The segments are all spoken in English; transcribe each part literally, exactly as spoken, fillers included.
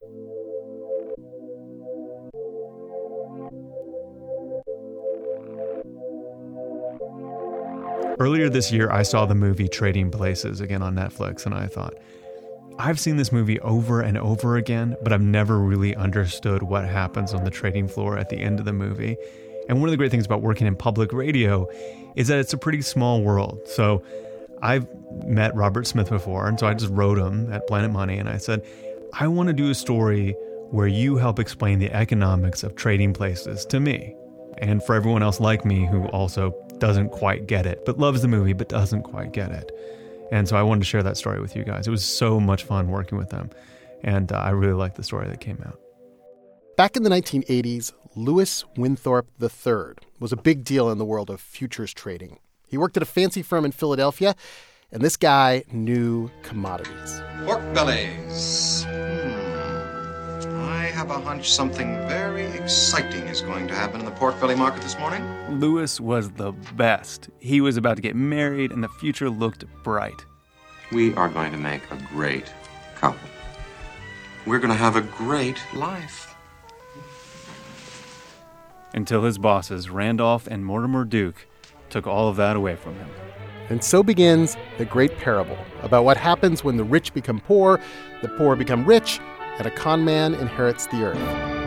Earlier this year, I saw the movie Trading Places again on Netflix, and I thought, I've seen this movie over and over again, but I've never really understood what happens on the trading floor at the end of the movie. And one of the great things about working in public radio is that it's a pretty small world. So I've met Robert Smith before, and so I just wrote him at Planet Money, and I said, I want to do a story where you help explain the economics of trading places to me, and for everyone else like me who also doesn't quite get it, but loves the movie but doesn't quite get it. And so I wanted to share that story with you guys. It was so much fun working with them, and uh, I really liked the story that came out. Back in the nineteen eighties, Louis Winthorpe the third was a big deal in the world of futures trading. He worked at a fancy firm in Philadelphia, and this guy knew commodities. Pork bellies. Hmm. I have a hunch something very exciting is going to happen in the pork belly market this morning. Louis was the best. He was about to get married, and the future looked bright. We are going to make a great couple. We're going to have a great life. Until his bosses, Randolph and Mortimer Duke, took all of that away from him. And so begins the great parable about what happens when the rich become poor, the poor become rich, and a con man inherits the earth.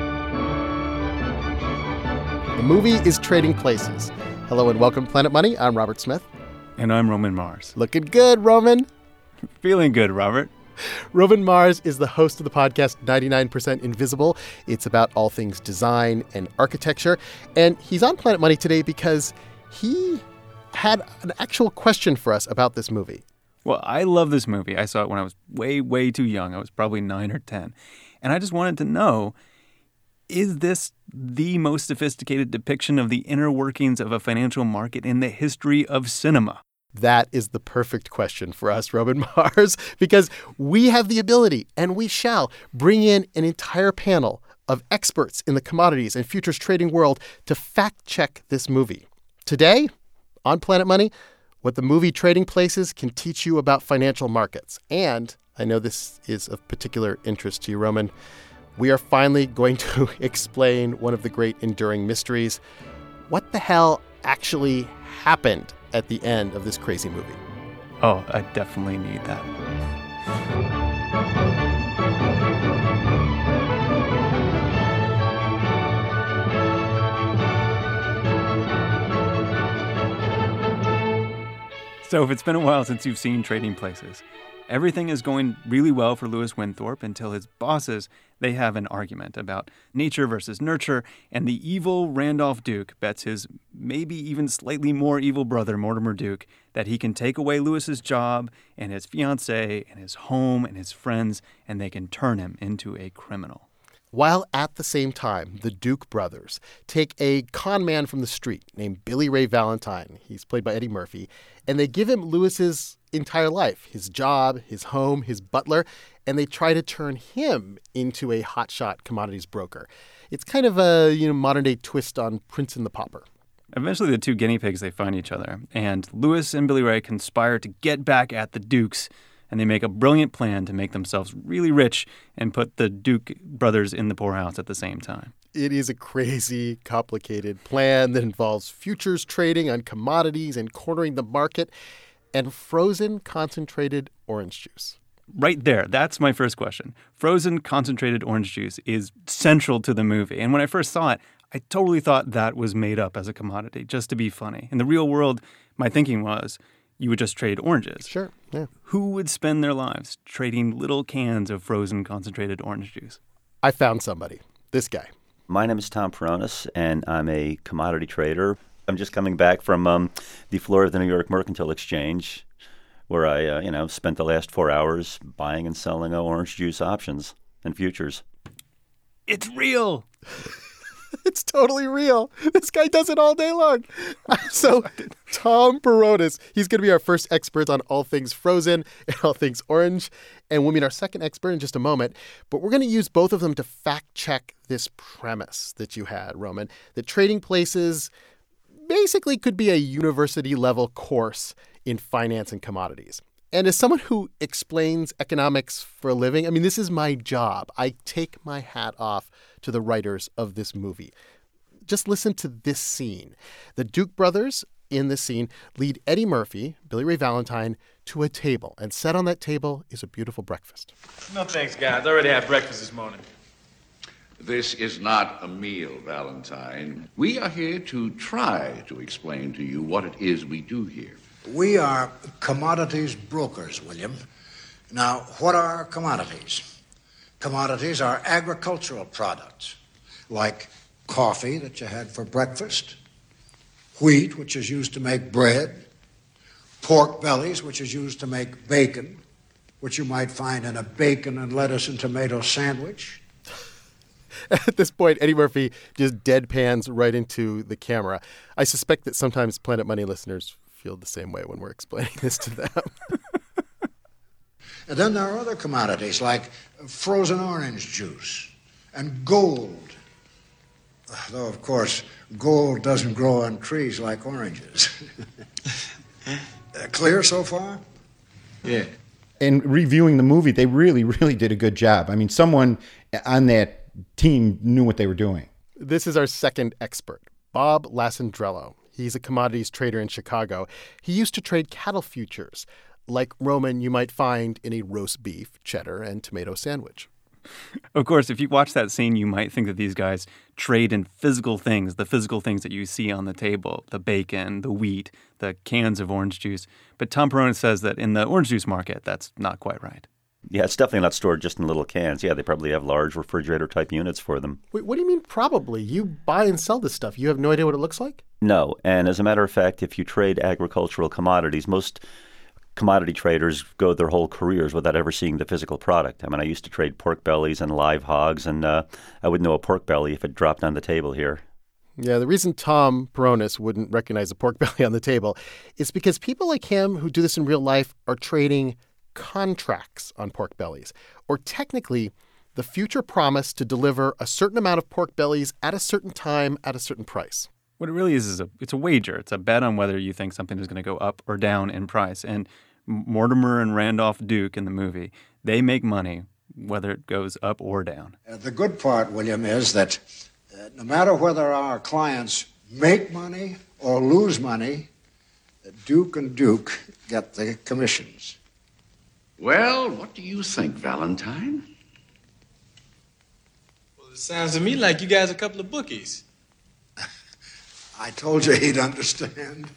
The movie is Trading Places. Hello and welcome to Planet Money. I'm Robert Smith. And I'm Roman Mars. Looking good, Roman. Feeling good, Robert. Roman Mars is the host of the podcast ninety-nine percent Invisible. It's about all things design and architecture. And he's on Planet Money today because he had an actual question for us about this movie. Well, I love this movie. I saw it when I was way, way too young. I was probably nine or ten. And I just wanted to know, is this the most sophisticated depiction of the inner workings of a financial market in the history of cinema? That is the perfect question for us, Roman Mars, because we have the ability, and we shall, bring in an entire panel of experts in the commodities and futures trading world to fact-check this movie. Today, on Planet Money, what the movie Trading Places can teach you about financial markets. And I know this is of particular interest to you, Roman. We are finally going to explain one of the great enduring mysteries. What the hell actually happened at the end of this crazy movie? Oh, I definitely need that. So if it's been a while since you've seen Trading Places, everything is going really well for Louis Winthorpe until his bosses, they have an argument about nature versus nurture, and the evil Randolph Duke bets his maybe even slightly more evil brother, Mortimer Duke, that he can take away Louis's job and his fiancée and his home and his friends, and they can turn him into a criminal. While at the same time, the Duke brothers take a con man from the street named Billy Ray Valentine. He's played by Eddie Murphy. And they give him Louis's entire life, his job, his home, his butler, and they try to turn him into a hotshot commodities broker. It's kind of a, you know, modern-day twist on Prince and the Pauper. Eventually, the two guinea pigs, they find each other, and Louis and Billy Ray conspire to get back at the Dukes, and they make a brilliant plan to make themselves really rich and put the Duke brothers in the poorhouse at the same time. It is a crazy, complicated plan that involves futures trading on commodities and cornering the market and frozen concentrated orange juice. Right there. That's my first question. Frozen concentrated orange juice is central to the movie. And when I first saw it, I totally thought that was made up as a commodity just to be funny. In the real world, my thinking was you would just trade oranges. Sure, yeah. Who would spend their lives trading little cans of frozen concentrated orange juice? I found somebody. This guy. My name is Tom Peronis, and I'm a commodity trader. I'm just coming back from um, the floor of the New York Mercantile Exchange, where I, uh, you know, spent the last four hours buying and selling uh, orange juice options and futures. It's real. It's totally real. This guy does it all day long. So Tom Peronis, he's going to be our first expert on all things frozen and all things orange. And we'll meet our second expert in just a moment. But we're going to use both of them to fact check this premise that you had, Roman, that Trading Places basically could be a university level course in finance and commodities. And as someone who explains economics for a living, I mean, this is my job. I take my hat off to the writers of this movie. Just listen to this scene. The Duke brothers in this scene lead Eddie Murphy, Billy Ray Valentine, to a table. And set on that table is a beautiful breakfast. No thanks, guys. I already had breakfast this morning. This is not a meal, Valentine. We are here to try to explain to you what it is we do here. We are commodities brokers, William. Now, what are commodities? Commodities are agricultural products, like coffee that you had for breakfast, wheat, which is used to make bread, pork bellies, which is used to make bacon, which you might find in a bacon and lettuce and tomato sandwich. At this point, Eddie Murphy just deadpans right into the camera. I suspect that sometimes Planet Money listeners feel the same way when we're explaining this to them. And then there are other commodities like frozen orange juice and gold. Though, of course, gold doesn't grow on trees like oranges. uh, clear so far? Yeah. In reviewing the movie, they really, really did a good job. I mean, someone on that team knew what they were doing. This is our second expert, Bob Lassandrello. He's a commodities trader in Chicago. He used to trade cattle futures, like Roman you might find in a roast beef, cheddar, and tomato sandwich. Of course, if you watch that scene, you might think that these guys trade in physical things, the physical things that you see on the table, the bacon, the wheat, the cans of orange juice. But Tom Peronis says that in the orange juice market, that's not quite right. Yeah, it's definitely not stored just in little cans. Yeah, they probably have large refrigerator-type units for them. Wait, what do you mean probably? You buy and sell this stuff. You have no idea what it looks like? No, and as a matter of fact, if you trade agricultural commodities, most commodity traders go their whole careers without ever seeing the physical product. I mean, I used to trade pork bellies and live hogs, and uh, I wouldn't know a pork belly if it dropped on the table here. Yeah, the reason Tom Peronis wouldn't recognize a pork belly on the table is because people like him who do this in real life are trading contracts on pork bellies, or technically the future promise to deliver a certain amount of pork bellies at a certain time at a certain price. What it really is is a it's a wager. It's a bet on whether you think something is going to go up or down in price. And Mortimer and Randolph Duke in the movie, they make money whether it goes up or down. Uh, the good part, William, is that uh, no matter whether our clients make money or lose money, uh, Duke and Duke get the commissions. Well, what do you think, Valentine? Well, it sounds to me like you guys are a couple of bookies. I told you he'd understand.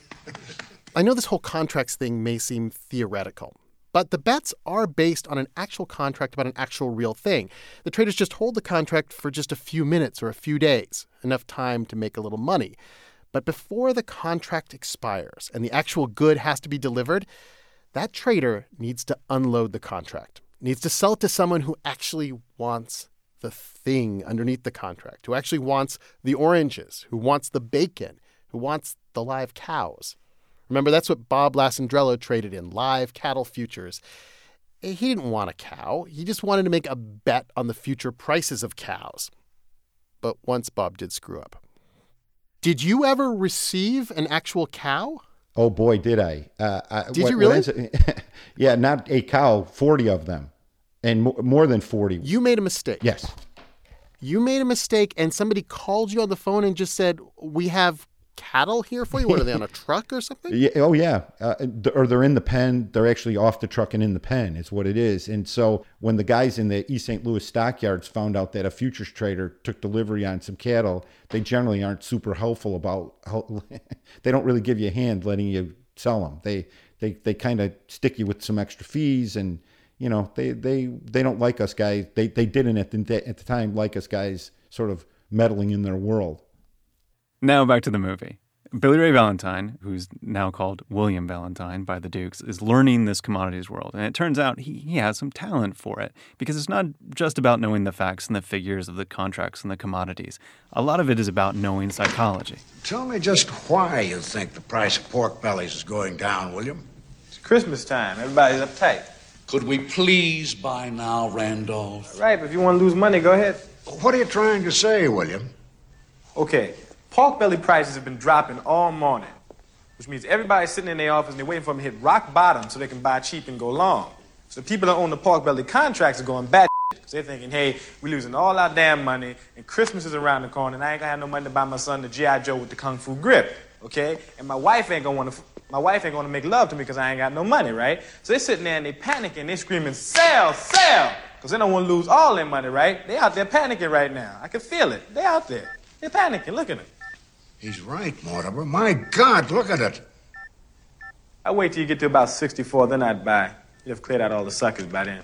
I know this whole contracts thing may seem theoretical, but the bets are based on an actual contract about an actual real thing. The traders just hold the contract for just a few minutes or a few days, enough time to make a little money. But before the contract expires and the actual good has to be delivered, that trader needs to unload the contract, needs to sell it to someone who actually wants the thing underneath the contract, who actually wants the oranges, who wants the bacon, who wants the live cows. Remember, that's what Bob Lassandrello traded in, live cattle futures. He didn't want a cow. He just wanted to make a bet on the future prices of cows. But once Bob did screw up. Did you ever receive an actual cow? Oh, boy, did I. Uh, I did what, you really? What yeah, not a cow, forty of them. And mo- more than forty. You made a mistake. Yes. You made a mistake and somebody called you on the phone and just said, we have cattle here for you? What, are they on a truck or something? Yeah, oh, yeah. Uh, or they're in the pen. They're actually off the truck and in the pen is what it is. And so when the guys in the East Saint Louis stockyards found out that a futures trader took delivery on some cattle, they generally aren't super helpful about how they don't really give you a hand letting you sell them. They they they kind of stick you with some extra fees, and you know they they they don't like us guys. They they didn't at the at the time like us guys sort of meddling in their world. Now back to the movie. Billy Ray Valentine, who's now called William Valentine by the Dukes, is learning this commodities world. And it turns out he, he has some talent for it, because it's not just about knowing the facts and the figures of the contracts and the commodities. A lot of it is about knowing psychology. Tell me just why you think the price of pork bellies is going down, William. It's Christmas time. Everybody's uptight. Could we please buy now, Randolph? All right, but if you want to lose money, go ahead. What are you trying to say, William? Okay. Pork belly prices have been dropping all morning. which means everybody's sitting in their office and they're waiting for them to hit rock bottom so they can buy cheap and go long. So the people that own the pork belly contracts are going bad because they're thinking, hey, we're losing all our damn money and Christmas is around the corner and I ain't gonna have no money to buy my son the G I Joe with the Kung Fu grip, okay? And my wife ain't gonna wanna, my wife ain't gonna make love to me because I ain't got no money, right? So they're sitting there and they panicking, they screaming, sell, sell, because they don't want to lose all their money, right? They out there panicking right now. I can feel it. They out there. They're panicking. Look at them. He's right, Mortimer. My God, look at it. I wait till you get to about sixty-four, then I'd buy. You'd have cleared out all the suckers by then.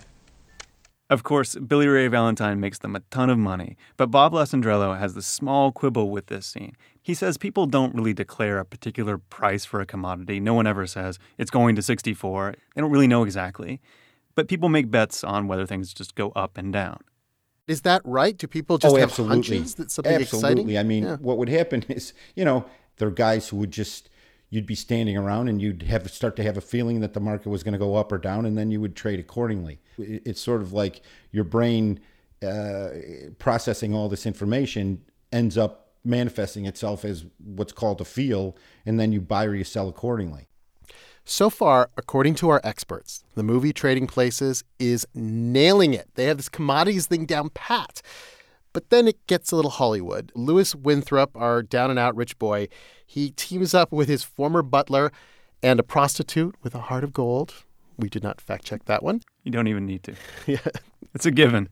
Of course, Billy Ray Valentine makes them a ton of money, but Bob Lasandrello has this small quibble with this scene. He says people don't really declare a particular price for a commodity. No one ever says it's going to sixty-four. They don't really know exactly. But people make bets on whether things just go up and down. Is that right? Do people just oh, have absolutely. hunches that something absolutely. exciting? I mean, yeah. what would happen is, you know, there are guys who would just, you'd be standing around and you'd have start to have a feeling that the market was going to go up or down, and then you would trade accordingly. It's sort of like your brain uh, processing all this information ends up manifesting itself as what's called a feel, and then you buy or you sell accordingly. So far, according to our experts, the movie Trading Places is nailing it. They have this commodities thing down pat. But then it gets a little Hollywood. Louis Winthrop, our down-and-out rich boy, he teams up with his former butler and a prostitute with a heart of gold. We did not fact-check that one. You don't even need to. Yeah. It's a given.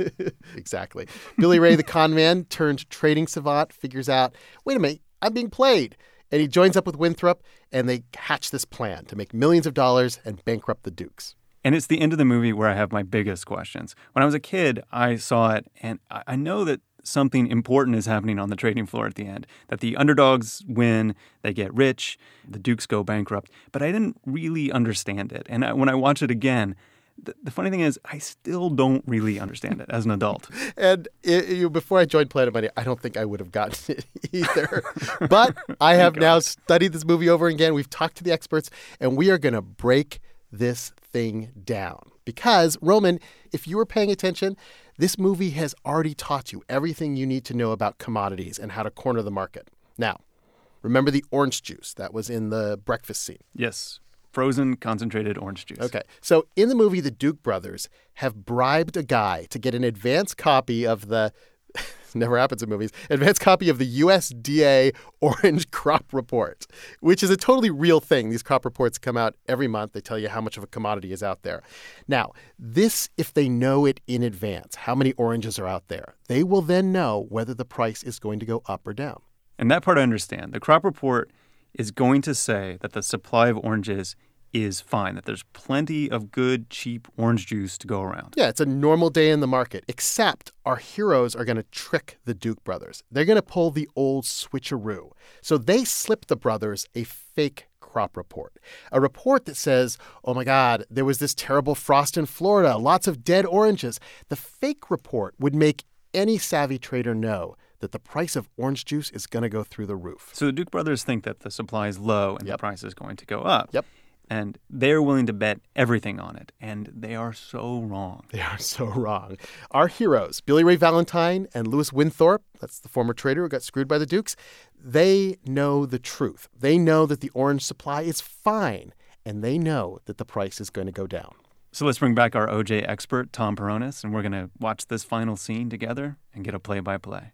Exactly. Billy Ray, the con man turned trading savant, figures out, wait a minute, I'm being played. And he joins up with Winthrop, and they hatch this plan to make millions of dollars and bankrupt the Dukes. And it's the end of the movie where I have my biggest questions. When I was a kid, I saw it, and I know that something important is happening on the trading floor at the end, that the underdogs win, they get rich, the Dukes go bankrupt. But I didn't really understand it. And I, when I watch it again, the, the funny thing is I still don't really understand it as an adult. And it, you, before I joined Planet Money, I don't think I would have gotten it either. But I have now studied this movie over again. We've talked to the experts, and we are going to break this thing down. Because, Roman, if you were paying attention, this movie has already taught you everything you need to know about commodities and how to corner the market. Now, remember the orange juice that was in the breakfast scene? Yes. Frozen concentrated orange juice. Okay. So in the movie, the Duke brothers have bribed a guy to get an advance copy of the, never happens in movies, advance copy of the U S D A Orange Crop Report, which is a totally real thing. These crop reports come out every month. They tell you how much of a commodity is out there. Now, this, if they know it in advance, how many oranges are out there, they will then know whether the price is going to go up or down. And that part I understand. The crop report is going to say that the supply of oranges is fine, that there's plenty of good, cheap orange juice to go around. Yeah, it's a normal day in the market, except our heroes are going to trick the Duke brothers. They're going to pull the old switcheroo. So they slip the brothers a fake crop report, a report that says, oh my God, there was this terrible frost in Florida, lots of dead oranges. The fake report would make any savvy trader know that the price of orange juice is going to go through the roof. So the Duke brothers think that the supply is low and Yep. the price is going to go up. Yep. And they're willing to bet everything on it. And they are so wrong. They are so wrong. Our heroes, Billy Ray Valentine and Louis Winthrop, that's the former trader who got screwed by the Dukes, they know the truth. They know that the orange supply is fine, and they know that the price is going to go down. So let's bring back our O J expert, Tom Peronis, and we're going to watch this final scene together and get a play-by-play.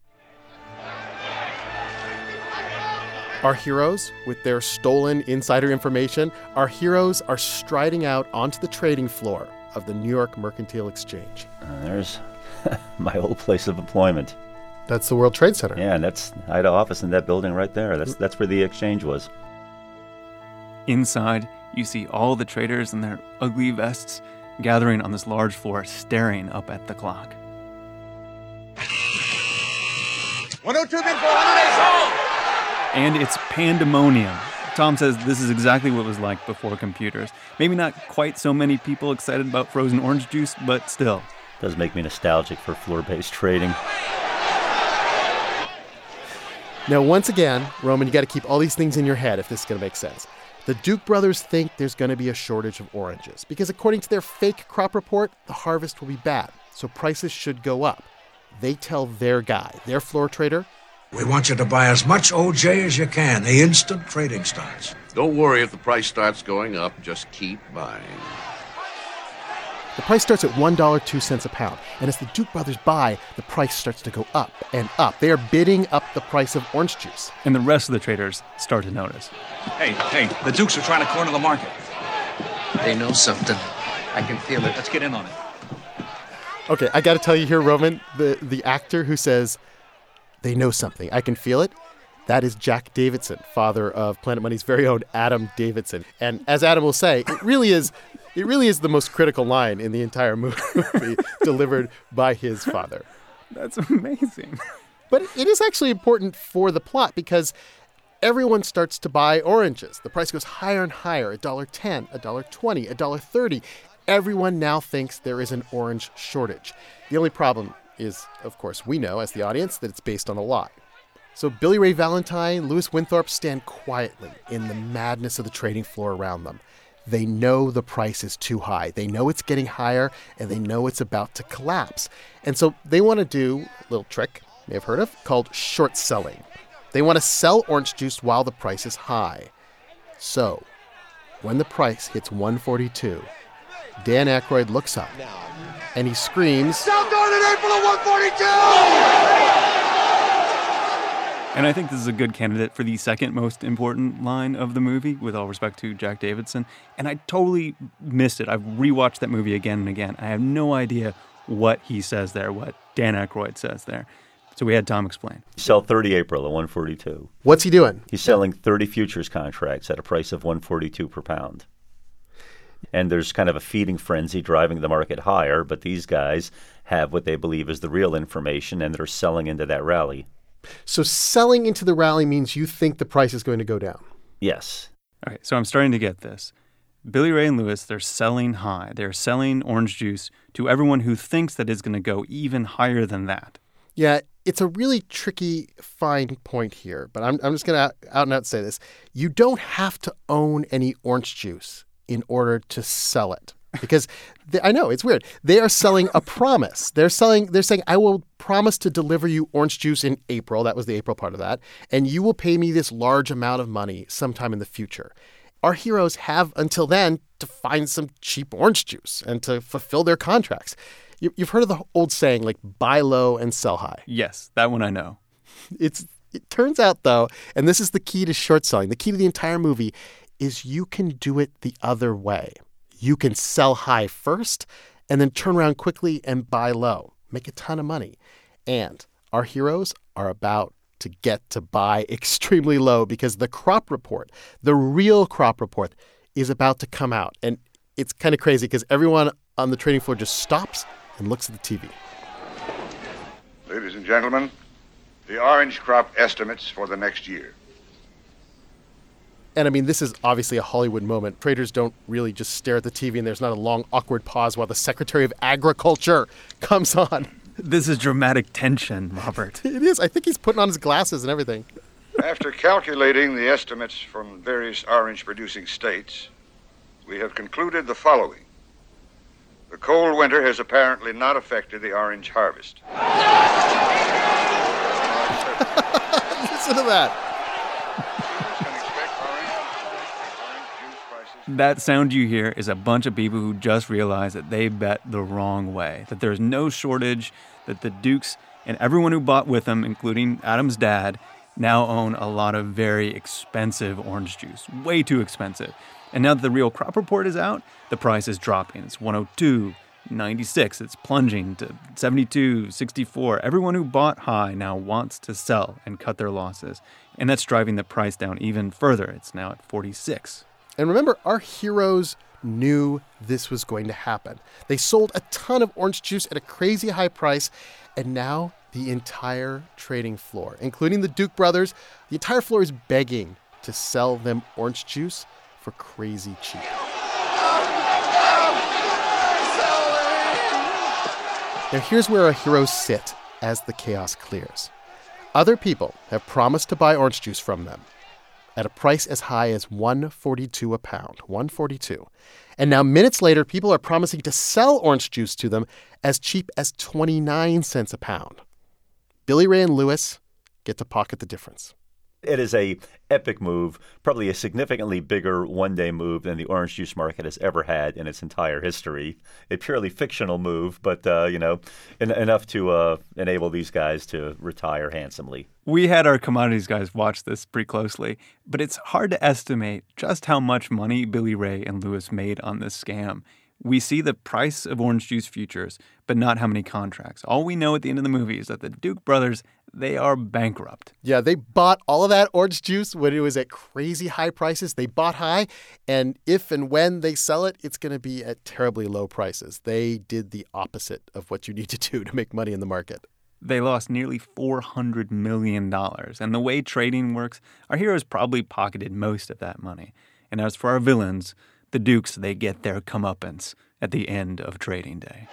Our heroes, with their stolen insider information, our heroes are striding out onto the trading floor of the New York Mercantile Exchange. Uh, there's my old place of employment. That's the World Trade Center. Yeah, and that's I had an office in that building right there. That's that's where the exchange was. Inside, you see all the traders in their ugly vests gathering on this large floor, staring up at the clock. one oh two bid for one hundred sold! And it's pandemonium. Tom says this is exactly what it was like before computers. Maybe not quite so many people excited about frozen orange juice, but still. Does make me nostalgic for floor-based trading. Now, once again, Roman, you got to keep all these things in your head if this is going to make sense. The Duke brothers think there's going to be a shortage of oranges because according to their fake crop report, the harvest will be bad, so prices should go up. They tell their guy, their floor trader, We want you to buy as much O J as you can the instant trading starts. Don't worry if the price starts going up. Just keep buying. The price starts at one dollar and two cents a pound. And as the Duke brothers buy, the price starts to go up and up. They are bidding up the price of orange juice. And the rest of the traders start to notice. Hey, hey, the Dukes are trying to corner the market. They know something. I can feel it. Let's get in on it. Okay, I got to tell you here, Roman, the, the actor who says, they know something, I can feel it, that is Jack Davidson, father of Planet Money's very own Adam Davidson. And as Adam will say, it really is it really is the most critical line in the entire movie delivered by his father. That's amazing. But it is actually important for the plot because everyone starts to buy oranges. The price goes higher and higher, one dollar and ten cents, one dollar and twenty cents, one dollar and thirty cents. Everyone now thinks there is an orange shortage. The only problem is, of course, we know as the audience that it's based on a lie. So Billy Ray Valentine, Louis Winthorpe stand quietly in the madness of the trading floor around them. They know the price is too high. They know it's getting higher, and they know it's about to collapse. And so they want to do a little trick, you may have heard of, called short selling. They want to sell orange juice while the price is high. So when the price hits one forty-two, Dan Aykroyd looks up, and he screams, South Garden April at one forty-two! And I think this is a good candidate for the second most important line of the movie, with all respect to Jack Davidson. And I totally missed it. I've rewatched that movie again and again. I have no idea what he says there, what Dan Aykroyd says there. So we had Tom explain. Sell thirty April at one forty-two. What's he doing? He's selling thirty futures contracts at a price of one forty-two per pound. And there's kind of a feeding frenzy driving the market higher, but these guys have what they believe is the real information, and they're selling into that rally. So selling into the rally means you think the price is going to go down? Yes. All right, so I'm starting to get this. Billy Ray and Louis, they're selling high. They're selling orange juice to everyone who thinks that it's going to go even higher than that. Yeah, it's a really tricky, fine point here, but I'm, I'm just going to out, out and out say this. You don't have to own any orange juice in order to sell it. Because they, I know, it's weird. They are selling a promise. They're selling. They're saying, I will promise to deliver you orange juice in April. That was the April part of that. And you will pay me this large amount of money sometime in the future. Our heroes have until then to find some cheap orange juice and to fulfill their contracts. You, you've heard of the old saying, like, buy low and sell high. Yes, that one I know. It's. It turns out, though, and this is the key to short selling, the key to the entire movie, is you can do it the other way. You can sell high first and then turn around quickly and buy low. Make a ton of money. And our heroes are about to get to buy extremely low because the crop report, the real crop report, is about to come out. And it's kind of crazy because everyone on the trading floor just stops and looks at the T V. Ladies and gentlemen, the orange crop estimates for the next year. And I mean, this is obviously a Hollywood moment. Traders don't really just stare at the T V and there's not a long, awkward pause while the Secretary of Agriculture comes on. This is dramatic tension, Robert. It is. I think he's putting on his glasses and everything. After calculating the estimates from various orange-producing states, we have concluded the following. The cold winter has apparently not affected the orange harvest. Listen to that. That sound you hear is a bunch of people who just realized that they bet the wrong way, that there's no shortage, that the Dukes and everyone who bought with them, including Adam's dad, now own a lot of very expensive orange juice, way too expensive. And now that the real crop report is out, the price is dropping. It's one oh two, ninety-six, it's plunging to seventy-two, sixty-four. Everyone who bought high now wants to sell and cut their losses. And that's driving the price down even further. It's now at forty-six. And remember, our heroes knew this was going to happen. They sold a ton of orange juice at a crazy high price, and now the entire trading floor, including the Duke brothers, the entire floor is begging to sell them orange juice for crazy cheap. Now here's where our heroes sit as the chaos clears. Other people have promised to buy orange juice from them at a price as high as one forty-two a pound, one forty-two. And now minutes later, people are promising to sell orange juice to them as cheap as twenty-nine cents a pound. Billy Ray and Louis get to pocket the difference. It is a epic move, probably a significantly bigger one-day move than the orange juice market has ever had in its entire history. A purely fictional move, but, uh, you know, en- enough to uh, enable these guys to retire handsomely. We had our commodities guys watch this pretty closely, but it's hard to estimate just how much money Billy Ray and Lewis made on this scam. We see the price of orange juice futures, but not how many contracts. All we know at the end of the movie is that the Duke brothers, they are bankrupt. Yeah, they bought all of that orange juice when it was at crazy high prices. They bought high, and if and when they sell it, it's going to be at terribly low prices. They did the opposite of what you need to do to make money in the market. They lost nearly four hundred million dollars. And the way trading works, our heroes probably pocketed most of that money. And as for our villains, the Dukes, they get their comeuppance at the end of trading day.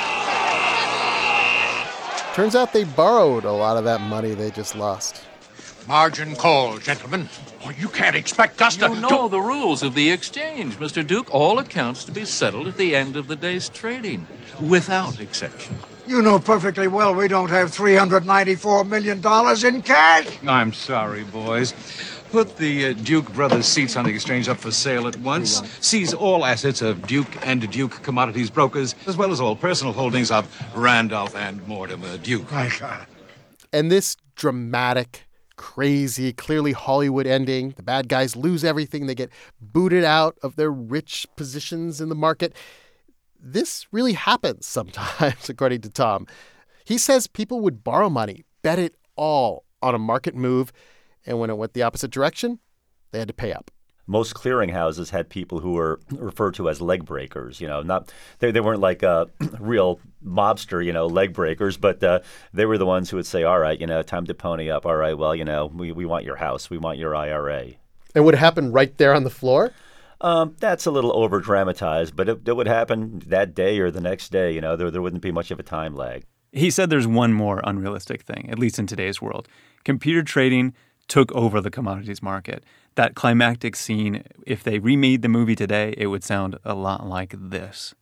Turns out they borrowed a lot of that money they just lost. Margin call, gentlemen. Oh, you can't expect us to... You know the rules of the exchange, Mister Duke. All accounts to be settled at the end of the day's trading, without exception. You know perfectly well we don't have three hundred ninety-four million dollars in cash. I'm sorry, boys. Put the uh, Duke brothers' seats on the exchange up for sale at once. Seize all assets of Duke and Duke Commodities Brokers, as well as all personal holdings of Randolph and Mortimer Duke. My God. And this dramatic, crazy, clearly Hollywood ending, the bad guys lose everything. They get booted out of their rich positions in the market. This really happens sometimes, according to Tom. He says people would borrow money, bet it all on a market move, and when it went the opposite direction, they had to pay up. Most clearinghouses had people who were referred to as leg breakers. You know, not they they weren't like uh, real mobster, you know, leg breakers, but uh, they were the ones who would say, "All right, you know, time to pony up. All right, well, you know, we we want your house, we want your I R A." And would it happen right there on the floor? Um, that's a little over dramatized, but it, it would happen that day or the next day. You know, there there wouldn't be much of a time lag. He said there's one more unrealistic thing, at least in today's world. Computer trading took over the commodities market. That climactic scene, if they remade the movie today, it would sound a lot like this.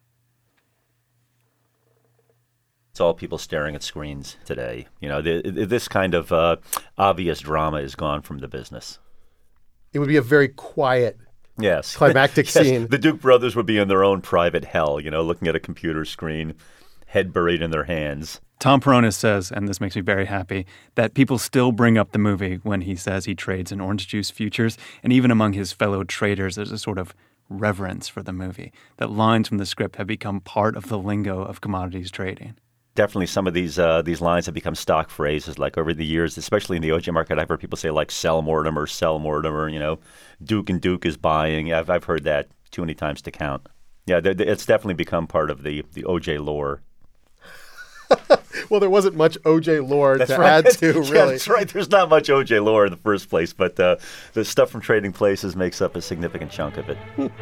It's all people staring at screens today. You know, the, this kind of uh, obvious drama is gone from the business. It would be a very quiet, yes, climactic yes. scene. The Duke brothers would be in their own private hell, you know, looking at a computer screen, head buried in their hands. Tom Peronis says, and this makes me very happy, that people still bring up the movie when he says he trades in orange juice futures. And even among his fellow traders, there's a sort of reverence for the movie, that lines from the script have become part of the lingo of commodities trading. Definitely some of these uh, these lines have become stock phrases, like over the years, especially in the O J market. I've heard people say, like, sell Mortimer, sell Mortimer, you know, Duke and Duke is buying. I've, I've heard that too many times to count. Yeah, it's definitely become part of the, the O J lore. Well, there wasn't much O J lore that's to right. add to, really. Yeah, that's right. There's not much O J lore in the first place, but uh, the stuff from Trading Places makes up a significant chunk of it.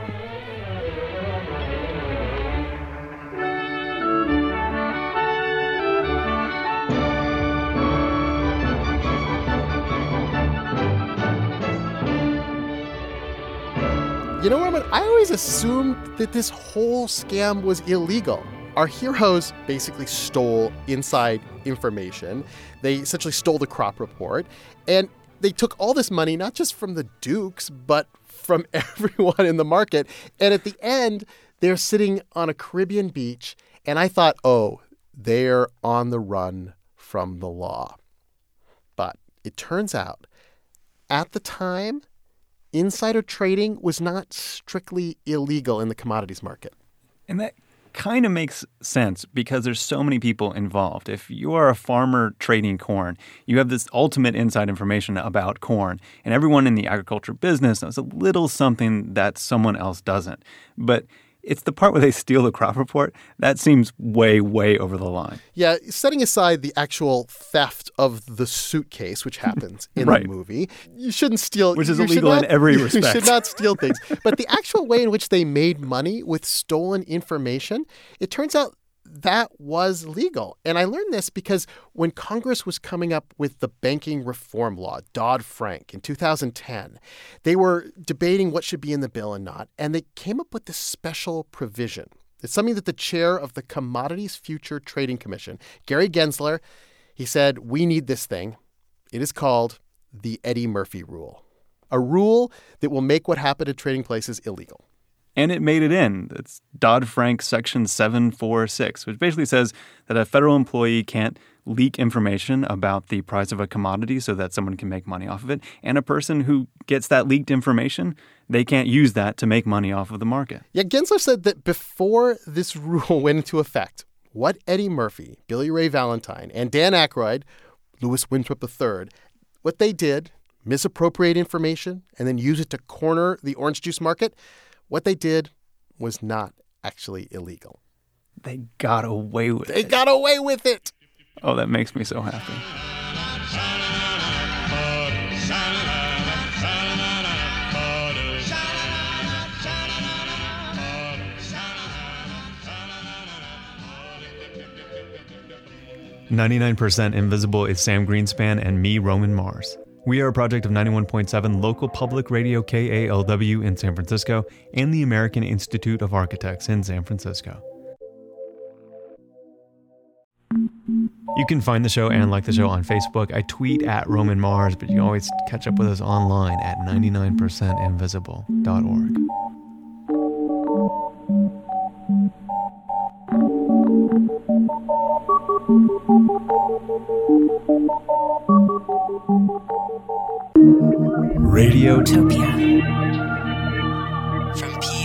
You know, Roman, I always assumed that this whole scam was illegal. Our heroes basically stole inside information. They essentially stole the crop report. And they took all this money, not just from the Dukes, but from everyone in the market. And at the end, they're sitting on a Caribbean beach. And I thought, oh, they're on the run from the law. But it turns out, at the time, insider trading was not strictly illegal in the commodities market. And that kind of makes sense because there's so many people involved. If you are a farmer trading corn, you have this ultimate inside information about corn, and everyone in the agriculture business knows a little something that someone else doesn't. But it's the part where they steal the crop report that seems way, way over the line. Yeah, setting aside the actual theft of the suitcase, which happens in right. the movie, you shouldn't steal. Which is you illegal not, in every you respect. You should not steal things. But the actual way in which they made money with stolen information, it turns out that was legal. And I learned this because when Congress was coming up with the banking reform law, Dodd-Frank, in two thousand ten, they were debating what should be in the bill and not. And they came up with this special provision. It's something that the chair of the Commodities Future Trading Commission, Gary Gensler, he said, we need this thing. It is called the Eddie Murphy Rule, a rule that will make what happened at trading places illegal. And it made it in. It's Dodd-Frank Section seven forty-six, which basically says that a federal employee can't leak information about the price of a commodity so that someone can make money off of it. And a person who gets that leaked information, they can't use that to make money off of the market. Yeah, Gensler said that before this rule went into effect, what Eddie Murphy, Billy Ray Valentine, and Dan Aykroyd, Louis Winthrop the third, what they did, misappropriate information and then use it to corner the orange juice market, what they did was not actually illegal. They got away with they it. They got away with it. Oh, that makes me so happy. ninety-nine percent Invisible is Sam Greenspan and me, Roman Mars. We are a project of ninety-one point seven local public radio K A L W in San Francisco and the American Institute of Architects in San Francisco. You can find the show and like the show on Facebook. I tweet at Roman Mars, but you can always catch up with us online at ninety-nine percent invisible dot org. Radiotopia from P